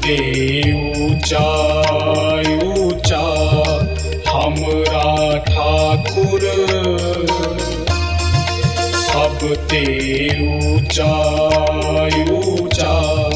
ऊंचा ऊंचा हमरा ठाकुर, सबते ऊंचा ऊंचा।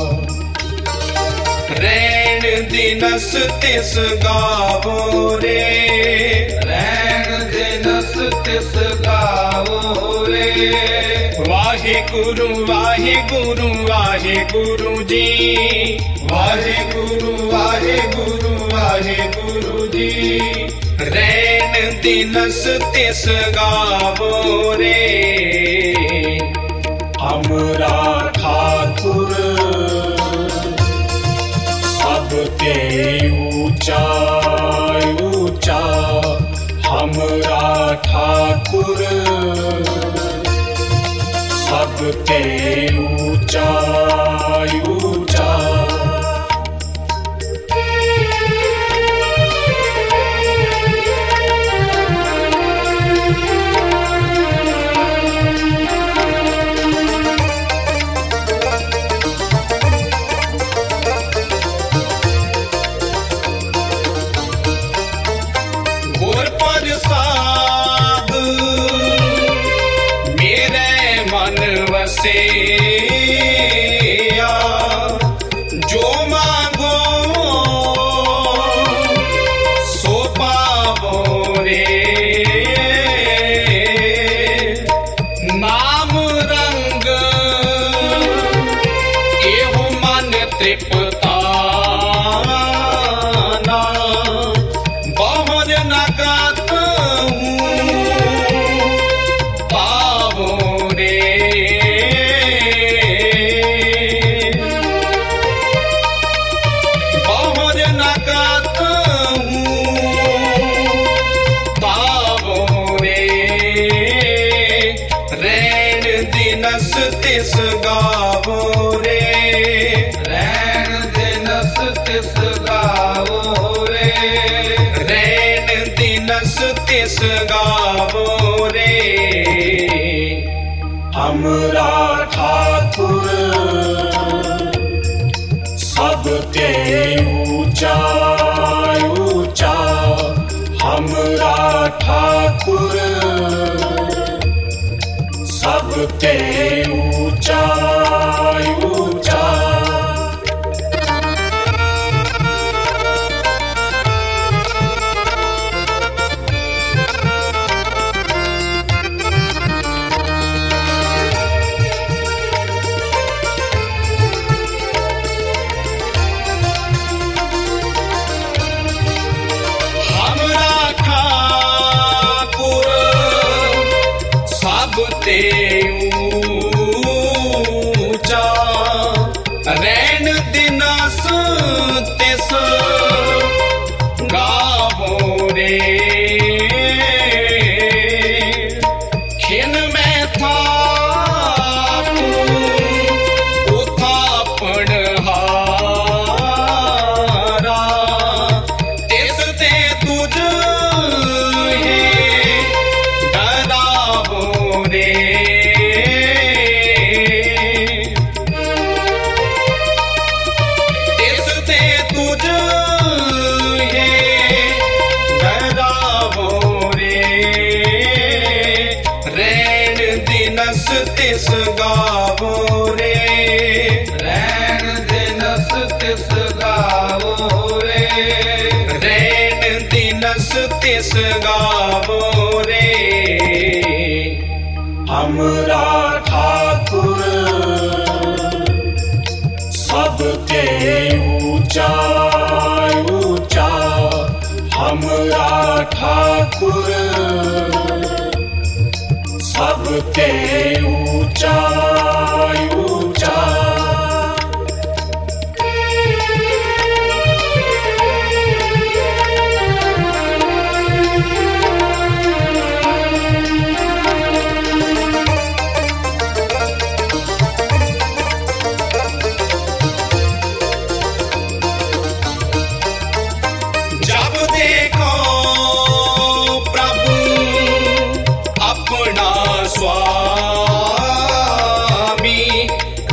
रैन दिनस तिस गावो रे, रैन दिनस तिस गावो रे। वाहे गुरु वाहे गुरु वाहे गुरु जी, वाहे गुरु वाहे गुरु वाहे गुरु जी। रैन दिनस तिस गावो रे, हमरा ठाकुर, सबते ऊंचा ऊंचा हमरा ठाकुर, सबते ऊंचा ऊंचा। गुर प्रसाद मेरे मन वसे, जो मांगो सो पावो रे। नाम रंग एहो मन तृप्ता ना, बहुर न गातहूँ पावो रे। बहुर न गातहूँ पावो रे। रैन दिनस तिस गावो रे, रैन दिनस तिस गावो रे। रैन दिनस तिस गावो रे, हमरा ठाकुर, सबते ऊंचा ऊंचा हमरा ठाकुर, सबते ऊंचा ऊंचा। हमरा ठाकुर, सबते ऊंचा। रैन दिनस तिस गावो रे। खिन में थापू उथापन हारा, तिस ते तुझ ही डरावो रे। तिस ते तुझ ही डरावो रे। रैन दिनस तिस गावो रे, रैन दिनस तिस गावो रे। रैन दिनस तिस गावो रे, हमरा ठाकुर, सबते ऊंचा ऊंचा हमरा ठाकुर, सबते ऊंचा ऊंचा। जब देखो प्रभु अपना स्वामी,